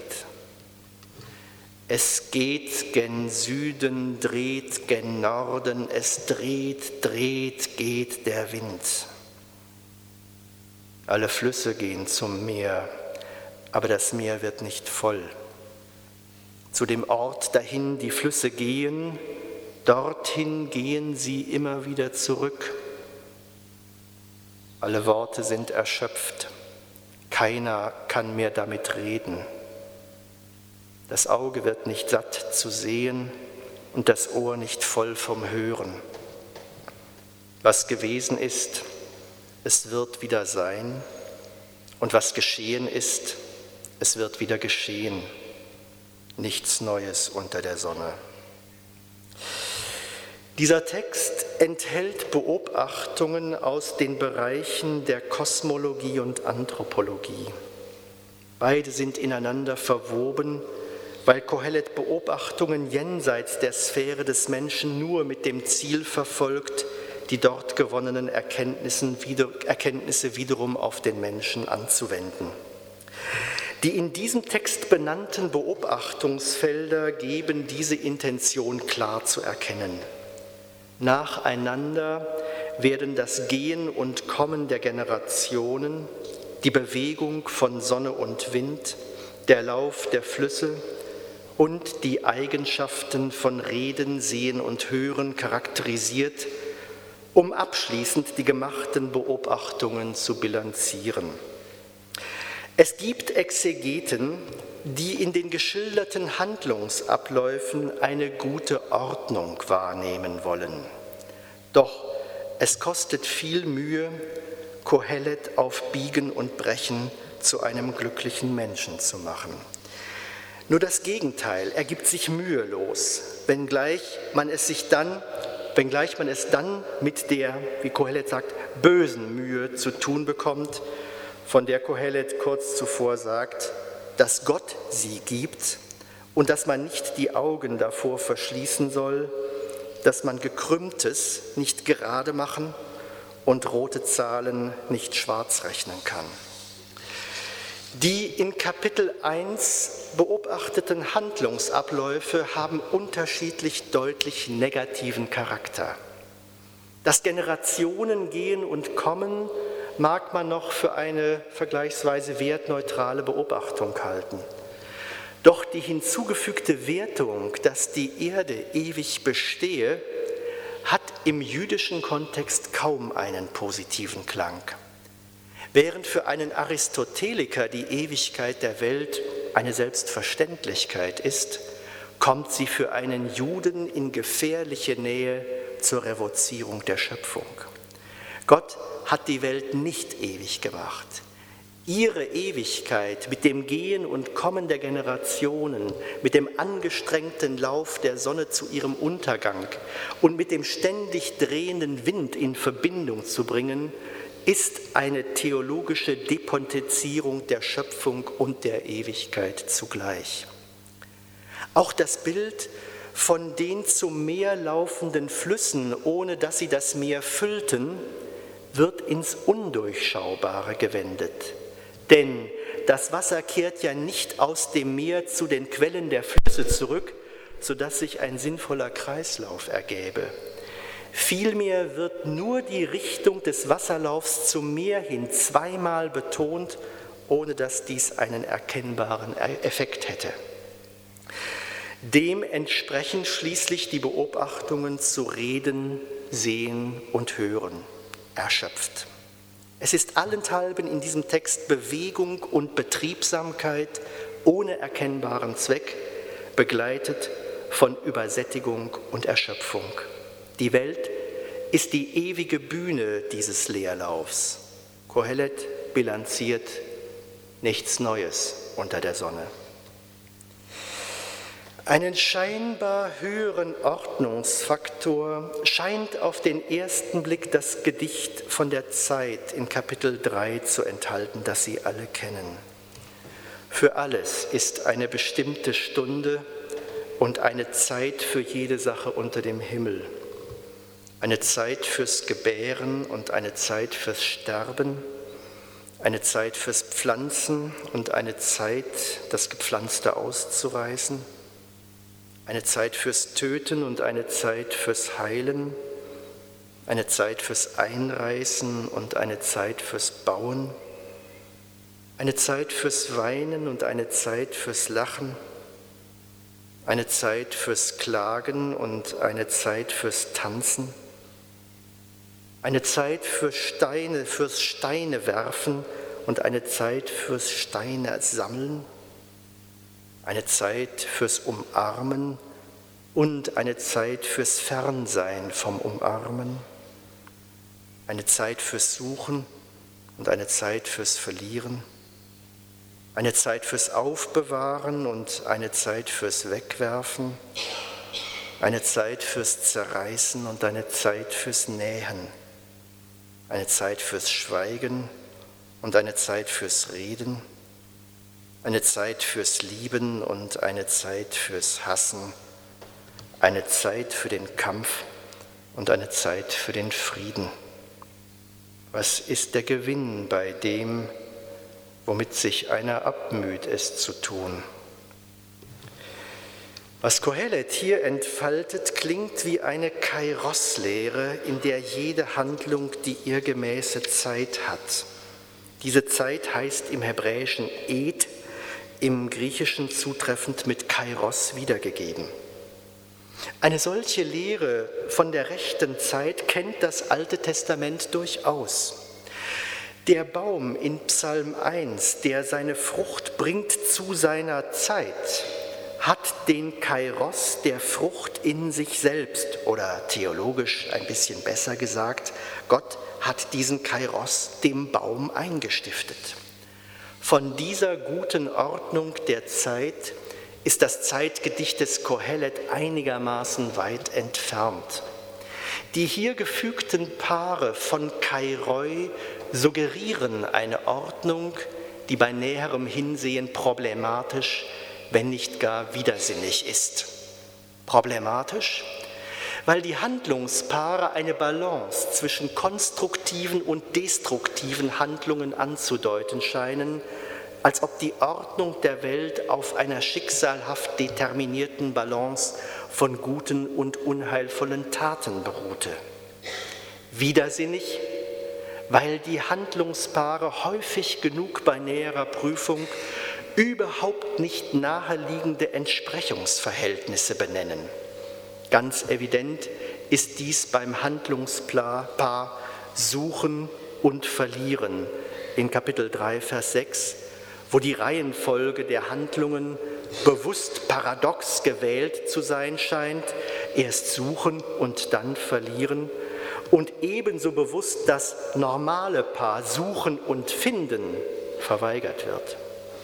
Es geht gen Süden, dreht gen Norden, es dreht, dreht, geht der Wind. Alle Flüsse gehen zum Meer, aber das Meer wird nicht voll. Zu dem Ort dahin die Flüsse gehen, dorthin gehen sie immer wieder zurück. Alle Worte sind erschöpft, keiner kann mehr damit reden. Das Auge wird nicht satt zu sehen und das Ohr nicht voll vom Hören. Was gewesen ist, es wird wieder sein, und was geschehen ist, es wird wieder geschehen. Nichts Neues unter der Sonne. Dieser Text enthält Beobachtungen aus den Bereichen der Kosmologie und Anthropologie. Beide sind ineinander verwoben, weil Kohelet Beobachtungen jenseits der Sphäre des Menschen nur mit dem Ziel verfolgt, die dort gewonnenen Erkenntnisse wiederum auf den Menschen anzuwenden. Die in diesem Text benannten Beobachtungsfelder geben diese Intention klar zu erkennen. Nacheinander werden das Gehen und Kommen der Generationen, die Bewegung von Sonne und Wind, der Lauf der Flüsse und die Eigenschaften von Reden, Sehen und Hören charakterisiert, um abschließend die gemachten Beobachtungen zu bilanzieren. Es gibt Exegeten, die in den geschilderten Handlungsabläufen eine gute Ordnung wahrnehmen wollen. Doch es kostet viel Mühe, Kohelet auf Biegen und Brechen zu einem glücklichen Menschen zu machen. Nur das Gegenteil ergibt sich mühelos, wenngleich man es sich dann, wenngleich man es dann mit der, wie Kohelet sagt, bösen Mühe zu tun bekommt, von der Kohelet kurz zuvor sagt, dass Gott sie gibt und dass man nicht die Augen davor verschließen soll, dass man Gekrümmtes nicht gerade machen und rote Zahlen nicht schwarz rechnen kann. Die in Kapitel eins beobachteten Handlungsabläufe haben unterschiedlich deutlich negativen Charakter. Das Generationen gehen und kommen mag man noch für eine vergleichsweise wertneutrale Beobachtung halten. Doch die hinzugefügte Wertung, dass die Erde ewig bestehe, hat im jüdischen Kontext kaum einen positiven Klang. Während für einen Aristoteliker die Ewigkeit der Welt eine Selbstverständlichkeit ist, kommt sie für einen Juden in gefährliche Nähe zur Revozierung der Schöpfung. Gott hat die Welt nicht ewig gemacht. Ihre Ewigkeit mit dem Gehen und Kommen der Generationen, mit dem angestrengten Lauf der Sonne zu ihrem Untergang und mit dem ständig drehenden Wind in Verbindung zu bringen, ist eine theologische Depontizierung der Schöpfung und der Ewigkeit zugleich. Auch das Bild von den zum Meer laufenden Flüssen, ohne dass sie das Meer füllten, wird ins Undurchschaubare gewendet. Denn das Wasser kehrt ja nicht aus dem Meer zu den Quellen der Flüsse zurück, sodass sich ein sinnvoller Kreislauf ergäbe. Vielmehr wird nur die Richtung des Wasserlaufs zum Meer hin zweimal betont, ohne dass dies einen erkennbaren Effekt hätte. Dem entsprechen schließlich die Beobachtungen zu Reden, Sehen und Hören erschöpft. Es ist allenthalben in diesem Text Bewegung und Betriebsamkeit ohne erkennbaren Zweck, begleitet von Übersättigung und Erschöpfung. Die Welt ist die ewige Bühne dieses Leerlaufs. Kohelet bilanziert nichts Neues unter der Sonne. Einen scheinbar höheren Ordnungsfaktor scheint auf den ersten Blick das Gedicht von der Zeit in Kapitel drei zu enthalten, das Sie alle kennen. Für alles ist eine bestimmte Stunde und eine Zeit für jede Sache unter dem Himmel. Eine Zeit fürs Gebären und eine Zeit fürs Sterben, eine Zeit fürs Pflanzen und eine Zeit, das Gepflanzte auszureißen, eine Zeit fürs Töten und eine Zeit fürs Heilen, eine Zeit fürs Einreißen und eine Zeit fürs Bauen, eine Zeit fürs Weinen und eine Zeit fürs Lachen, eine Zeit fürs Klagen und eine Zeit fürs Tanzen, eine Zeit für Steine, fürs Steine werfen und eine Zeit fürs Steine sammeln, eine Zeit fürs Umarmen und eine Zeit fürs Fernsein vom Umarmen, eine Zeit fürs Suchen und eine Zeit fürs Verlieren, eine Zeit fürs Aufbewahren und eine Zeit fürs Wegwerfen, eine Zeit fürs Zerreißen und eine Zeit fürs Nähen, eine Zeit fürs Schweigen und eine Zeit fürs Reden, eine Zeit fürs Lieben und eine Zeit fürs Hassen, eine Zeit für den Kampf und eine Zeit für den Frieden. Was ist der Gewinn bei dem, womit sich einer abmüht, es zu tun? Was Kohelet hier entfaltet, klingt wie eine Kairos-Lehre, in der jede Handlung die ihr gemäße Zeit hat. Diese Zeit heißt im Hebräischen Ed, im Griechischen zutreffend mit Kairos wiedergegeben. Eine solche Lehre von der rechten Zeit kennt das Alte Testament durchaus. Der Baum in Psalm eins, der seine Frucht bringt zu seiner Zeit, hat den Kairos der Frucht in sich selbst, oder theologisch ein bisschen besser gesagt, Gott hat diesen Kairos dem Baum eingestiftet. Von dieser guten Ordnung der Zeit ist das Zeitgedicht des Kohelet einigermaßen weit entfernt. Die hier gefügten Paare von Kairoi suggerieren eine Ordnung, die bei näherem Hinsehen problematisch, wenn nicht gar widersinnig ist. Problematisch, weil die Handlungspaare eine Balance zwischen konstruktiven und destruktiven Handlungen anzudeuten scheinen, als ob die Ordnung der Welt auf einer schicksalhaft determinierten Balance von guten und unheilvollen Taten beruhte. Widersinnig, weil die Handlungspaare häufig genug bei näherer Prüfung überhaupt nicht naheliegende Entsprechungsverhältnisse benennen. Ganz evident ist dies beim Handlungspaar Suchen und Verlieren in Kapitel drei, Vers sechs, wo die Reihenfolge der Handlungen bewusst paradox gewählt zu sein scheint, erst suchen und dann verlieren, und ebenso bewusst das normale Paar Suchen und Finden verweigert wird.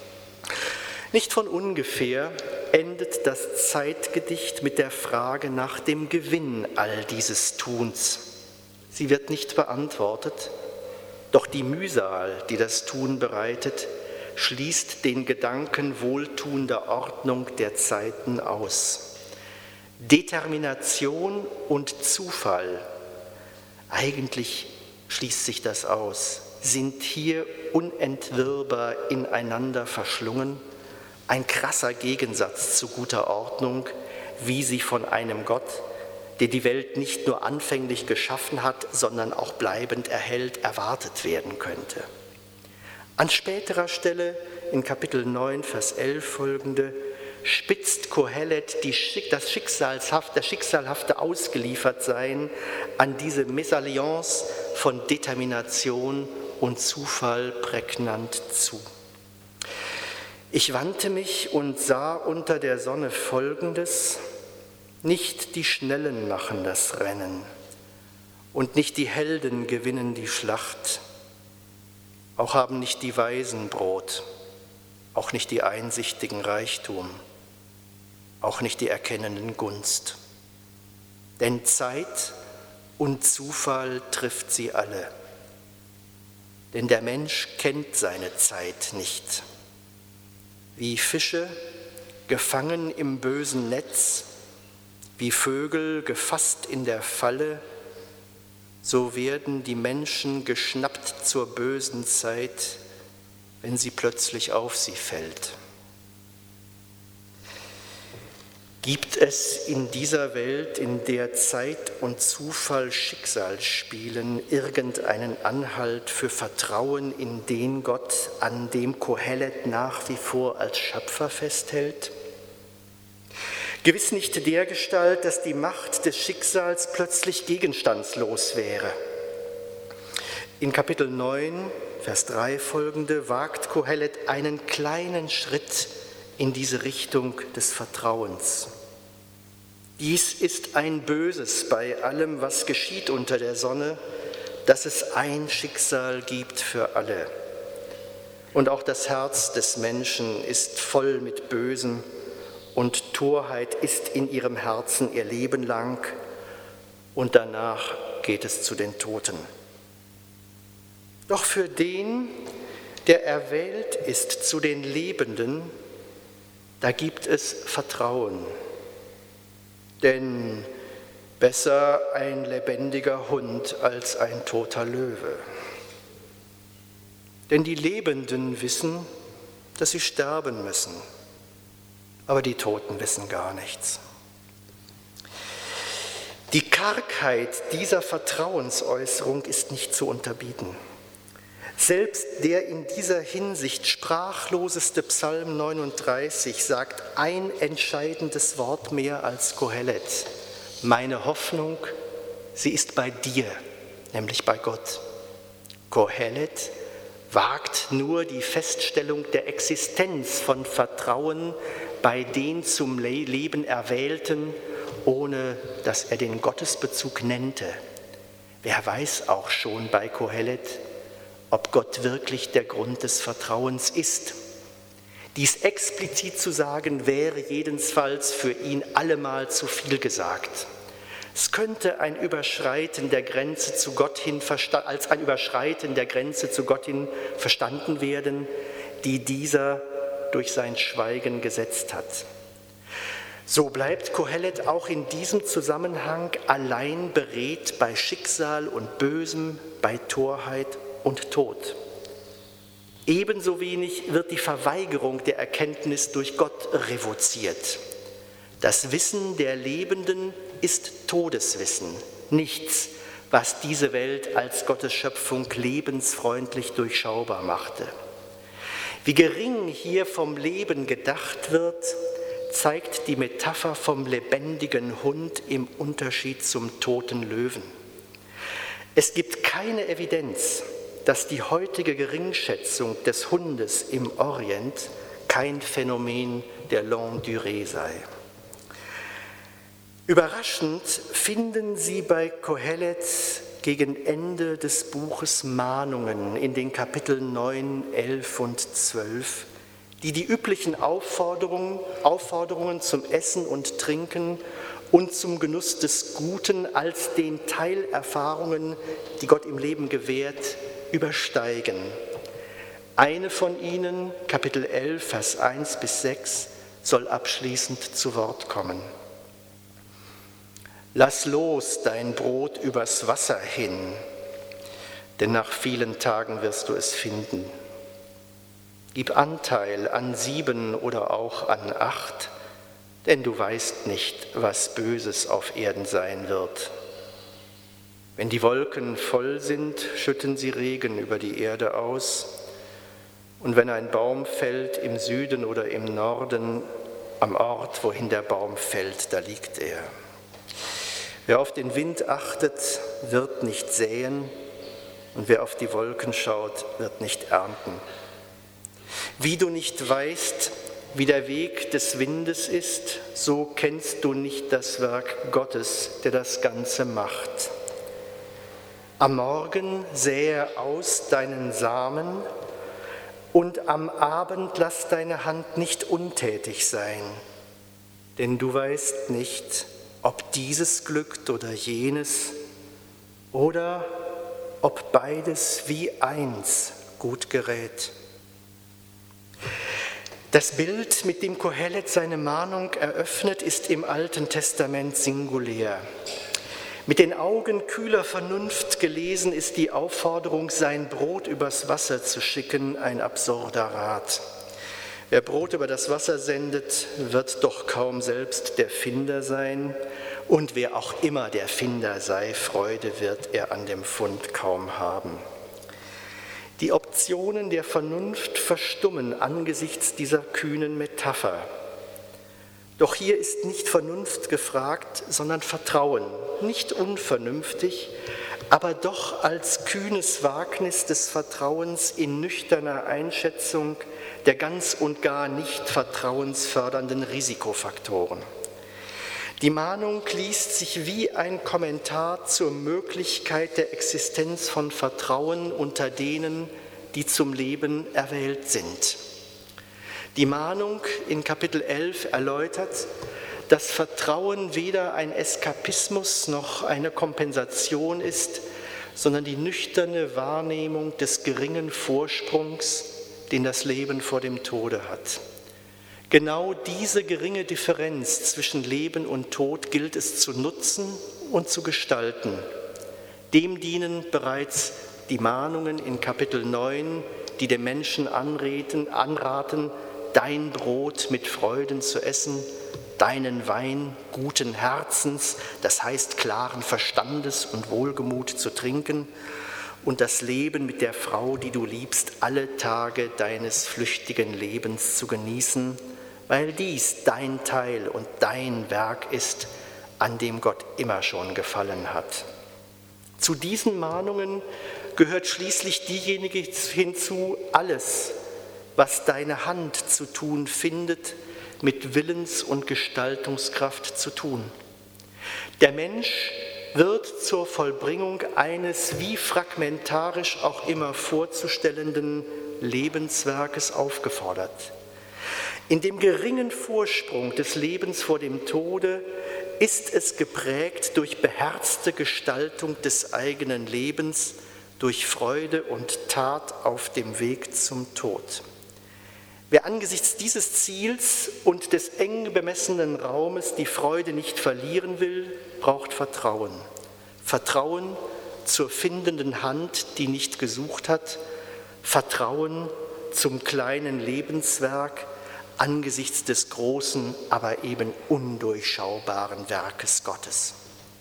Nicht von ungefähr endet das Zeitgedicht mit der Frage nach dem Gewinn all dieses Tuns. Sie wird nicht beantwortet, doch die Mühsal, die das Tun bereitet, schließt den Gedanken wohltuender Ordnung der Zeiten aus. Determination und Zufall, eigentlich schließt sich das aus, sind hier unentwirrbar ineinander verschlungen. Ein krasser Gegensatz zu guter Ordnung, wie sie von einem Gott, der die Welt nicht nur anfänglich geschaffen hat, sondern auch bleibend erhält, erwartet werden könnte. An späterer Stelle, in Kapitel neun, Vers elf folgende, spitzt Kohelet die, das, Schicksalshaft, das schicksalhafte Ausgeliefertsein an diese Mesalliance von Determination und Zufall prägnant zu. Ich wandte mich und sah unter der Sonne Folgendes: Nicht die Schnellen machen das Rennen, und nicht die Helden gewinnen die Schlacht. Auch haben nicht die Weisen Brot, auch nicht die Einsichtigen Reichtum, auch nicht die Erkennenden Gunst. Denn Zeit und Zufall trifft sie alle. Denn der Mensch kennt seine Zeit nicht. Wie Fische gefangen im bösen Netz, wie Vögel gefasst in der Falle, so werden die Menschen geschnappt zur bösen Zeit, wenn sie plötzlich auf sie fällt. Gibt es in dieser Welt, in der Zeit und Zufall Schicksal spielen, irgendeinen Anhalt für Vertrauen in den Gott, an dem Kohelet nach wie vor als Schöpfer festhält? Gewiss nicht dergestalt, dass die Macht des Schicksals plötzlich gegenstandslos wäre. In Kapitel neun, Vers drei folgende, wagt Kohelet einen kleinen Schritt in diese Richtung des Vertrauens. Dies ist ein Böses bei allem, was geschieht unter der Sonne, dass es ein Schicksal gibt für alle. Und auch das Herz des Menschen ist voll mit Bösem und Torheit ist in ihrem Herzen ihr Leben lang und danach geht es zu den Toten. Doch für den, der erwählt ist zu den Lebenden, da gibt es Vertrauen. Denn besser ein lebendiger Hund als ein toter Löwe. Denn die Lebenden wissen, dass sie sterben müssen, aber die Toten wissen gar nichts. Die Kargheit dieser Vertrauensäußerung ist nicht zu unterbieten. Selbst der in dieser Hinsicht sprachloseste Psalm neununddreißig sagt ein entscheidendes Wort mehr als Kohelet. Meine Hoffnung, sie ist bei dir, nämlich bei Gott. Kohelet wagt nur die Feststellung der Existenz von Vertrauen bei den zum Leben Erwählten, ohne dass er den Gottesbezug nennte. Wer weiß auch schon bei Kohelet, ob Gott wirklich der Grund des Vertrauens ist. Dies explizit zu sagen, wäre jedenfalls für ihn allemal zu viel gesagt. Es könnte ein Überschreiten der Grenze zu Gott hin als ein Überschreiten der Grenze zu Gott hin verstanden werden, die dieser durch sein Schweigen gesetzt hat. So bleibt Kohelet auch in diesem Zusammenhang allein beredt bei Schicksal und Bösem, bei Torheit und Tod. Ebenso wenig wird die Verweigerung der Erkenntnis durch Gott revoziert. Das Wissen der Lebenden ist Todeswissen, nichts, was diese Welt als Gottes Schöpfung lebensfreundlich durchschaubar machte. Wie gering hier vom Leben gedacht wird, zeigt die Metapher vom lebendigen Hund im Unterschied zum toten Löwen. Es gibt keine Evidenz, dass die heutige Geringschätzung des Hundes im Orient kein Phänomen der Longue Durée sei. Überraschend finden Sie bei Kohelet gegen Ende des Buches Mahnungen in den Kapiteln neun, elf und zwölf, die die üblichen Aufforderungen, Aufforderungen zum Essen und Trinken und zum Genuss des Guten als den Teilerfahrungen, die Gott im Leben gewährt, übersteigen. Eine von ihnen, Kapitel elf, Vers eins bis sechs, soll abschließend zu Wort kommen. Lass los dein Brot übers Wasser hin, denn nach vielen Tagen wirst du es finden. Gib Anteil an sieben oder auch an acht, denn du weißt nicht, was Böses auf Erden sein wird. Wenn die Wolken voll sind, schütten sie Regen über die Erde aus. Und wenn ein Baum fällt im Süden oder im Norden, am Ort, wohin der Baum fällt, da liegt er. Wer auf den Wind achtet, wird nicht säen, und wer auf die Wolken schaut, wird nicht ernten. Wie du nicht weißt, wie der Weg des Windes ist, so kennst du nicht das Werk Gottes, der das Ganze macht. Am Morgen sähe er aus deinen Samen und am Abend lass deine Hand nicht untätig sein, denn du weißt nicht, ob dieses glückt oder jenes oder ob beides wie eins gut gerät. Das Bild, mit dem Kohelet seine Mahnung eröffnet, ist im Alten Testament singulär. Mit den Augen kühler Vernunft gelesen ist die Aufforderung, sein Brot übers Wasser zu schicken, ein absurder Rat. Wer Brot über das Wasser sendet, wird doch kaum selbst der Finder sein. Und wer auch immer der Finder sei, Freude wird er an dem Fund kaum haben. Die Optionen der Vernunft verstummen angesichts dieser kühnen Metapher. Doch hier ist nicht Vernunft gefragt, sondern Vertrauen, nicht unvernünftig, aber doch als kühnes Wagnis des Vertrauens in nüchterner Einschätzung der ganz und gar nicht vertrauensfördernden Risikofaktoren. Die Mahnung liest sich wie ein Kommentar zur Möglichkeit der Existenz von Vertrauen unter denen, die zum Leben erwählt sind. Die Mahnung in Kapitel elf erläutert, dass Vertrauen weder ein Eskapismus noch eine Kompensation ist, sondern die nüchterne Wahrnehmung des geringen Vorsprungs, den das Leben vor dem Tode hat. Genau diese geringe Differenz zwischen Leben und Tod gilt es zu nutzen und zu gestalten. Dem dienen bereits die Mahnungen in Kapitel neun, die dem Menschen anreden, anraten, dein Brot mit Freuden zu essen, deinen Wein guten Herzens, das heißt klaren Verstandes und Wohlgemut zu trinken und das Leben mit der Frau, die du liebst, alle Tage deines flüchtigen Lebens zu genießen, weil dies dein Teil und dein Werk ist, an dem Gott immer schon gefallen hat. Zu diesen Mahnungen gehört schließlich diejenige hinzu, alles, was deine Hand zu tun findet, mit Willens- und Gestaltungskraft zu tun. Der Mensch wird zur Vollbringung eines wie fragmentarisch auch immer vorzustellenden Lebenswerkes aufgefordert. In dem geringen Vorsprung des Lebens vor dem Tode ist es geprägt durch beherzte Gestaltung des eigenen Lebens, durch Freude und Tat auf dem Weg zum Tod. Wer angesichts dieses Ziels und des eng bemessenen Raumes die Freude nicht verlieren will, braucht Vertrauen. Vertrauen zur findenden Hand, die nicht gesucht hat. Vertrauen zum kleinen Lebenswerk angesichts des großen, aber eben undurchschaubaren Werkes Gottes.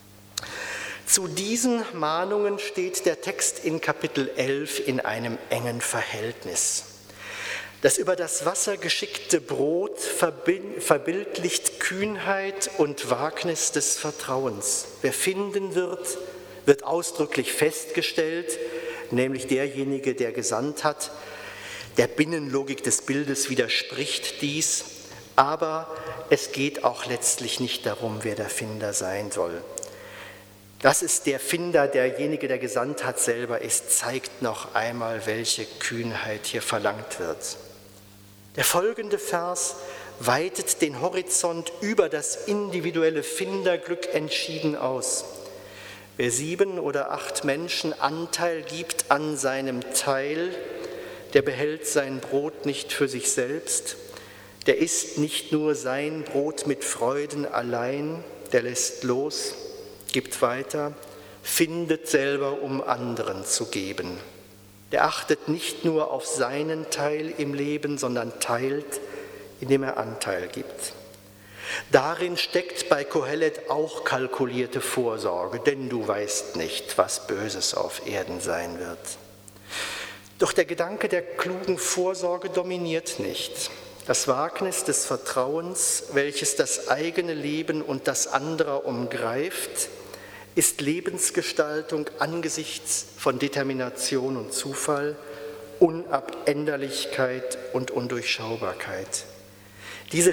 Zu diesen Mahnungen steht der Text in Kapitel elf in einem engen Verhältnis. Das über das Wasser geschickte Brot verbildlicht Kühnheit und Wagnis des Vertrauens. Wer finden wird, wird ausdrücklich festgestellt, nämlich derjenige, der gesandt hat. Der Binnenlogik des Bildes widerspricht dies, aber es geht auch letztlich nicht darum, wer der Finder sein soll. Dass es der Finder, derjenige, der gesandt hat, selber ist, zeigt noch einmal, welche Kühnheit hier verlangt wird. Der folgende Vers weitet den Horizont über das individuelle Finderglück entschieden aus. Wer sieben oder acht Menschen Anteil gibt an seinem Teil, der behält sein Brot nicht für sich selbst, der isst nicht nur sein Brot mit Freuden allein, der lässt los, gibt weiter, findet selber, um anderen zu geben. Der achtet nicht nur auf seinen Teil im Leben, sondern teilt, indem er Anteil gibt. Darin steckt bei Kohelet auch kalkulierte Vorsorge, denn du weißt nicht, was Böses auf Erden sein wird. Doch der Gedanke der klugen Vorsorge dominiert nicht. Das Wagnis des Vertrauens, welches das eigene Leben und das anderer umgreift, ist Lebensgestaltung angesichts von Determination und Zufall, Unabänderlichkeit und Undurchschaubarkeit. Diese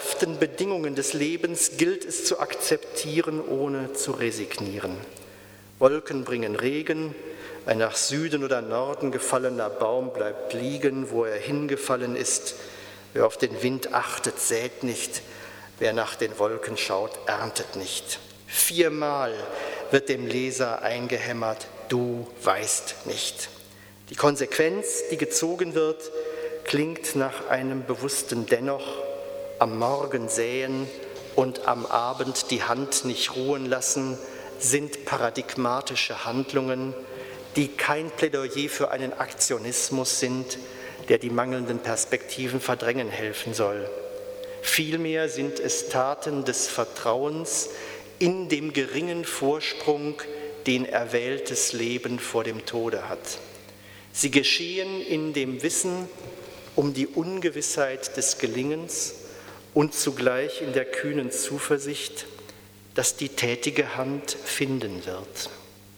schicksalhaften Bedingungen des Lebens gilt es zu akzeptieren, ohne zu resignieren. Wolken bringen Regen, ein nach Süden oder Norden gefallener Baum bleibt liegen, wo er hingefallen ist. Wer auf den Wind achtet, sät nicht, wer nach den Wolken schaut, erntet nicht. Viermal wird dem Leser eingehämmert, du weißt nicht. Die Konsequenz, die gezogen wird, klingt nach einem bewussten Dennoch, am Morgen säen und am Abend die Hand nicht ruhen lassen, sind paradigmatische Handlungen, die kein Plädoyer für einen Aktionismus sind, der die mangelnden Perspektiven verdrängen helfen soll. Vielmehr sind es Taten des Vertrauens in dem geringen Vorsprung, den erwähltes Leben vor dem Tode hat. Sie geschehen in dem Wissen um die Ungewissheit des Gelingens und zugleich in der kühnen Zuversicht, dass die tätige Hand finden wird.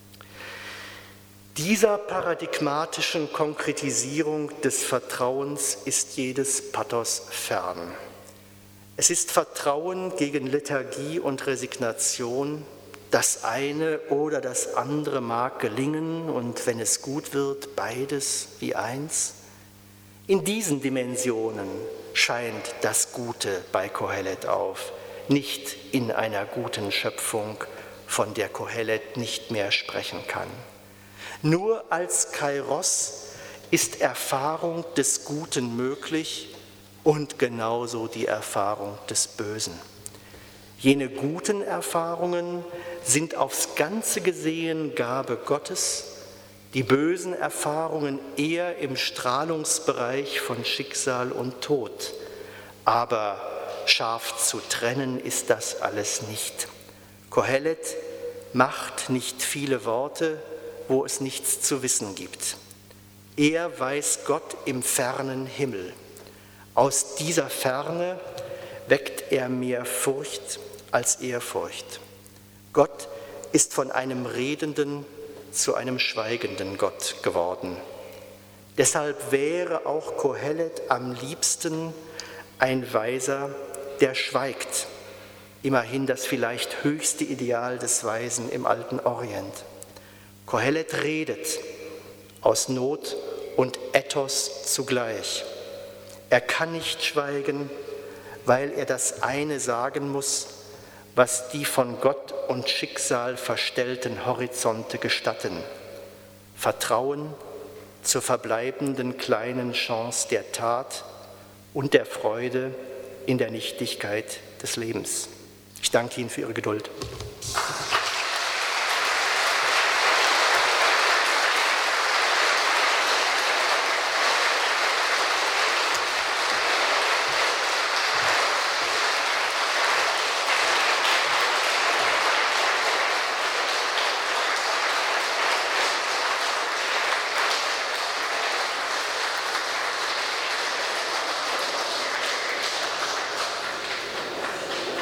Dieser paradigmatischen Konkretisierung des Vertrauens ist jedes Pathos fern. Es ist Vertrauen gegen Lethargie und Resignation. Das eine oder das andere mag gelingen und wenn es gut wird, beides wie eins. In diesen Dimensionen scheint das Gute bei Kohelet auf, nicht in einer guten Schöpfung, von der Kohelet nicht mehr sprechen kann. Nur als Kairos ist Erfahrung des Guten möglich und genauso die Erfahrung des Bösen. Jene guten Erfahrungen sind aufs Ganze gesehen Gabe Gottes, die bösen Erfahrungen eher im Strahlungsbereich von Schicksal und Tod. Aber scharf zu trennen ist das alles nicht. Kohelet macht nicht viele Worte, wo es nichts zu wissen gibt. Er weiß Gott im fernen Himmel. Aus dieser Ferne weckt er mehr Furcht als Ehrfurcht. Gott ist von einem redenden zu einem schweigenden Gott geworden. Deshalb wäre auch Kohelet am liebsten ein Weiser, der schweigt. Immerhin das vielleicht höchste Ideal des Weisen im alten Orient. Kohelet redet aus Not und Ethos zugleich. Er kann nicht schweigen, weil er das eine sagen muss, was die von Gott und Schicksal verstellten Horizonte gestatten. Vertrauen zur verbleibenden kleinen Chance der Tat und der Freude in der Nichtigkeit des Lebens. Ich danke Ihnen für Ihre Geduld.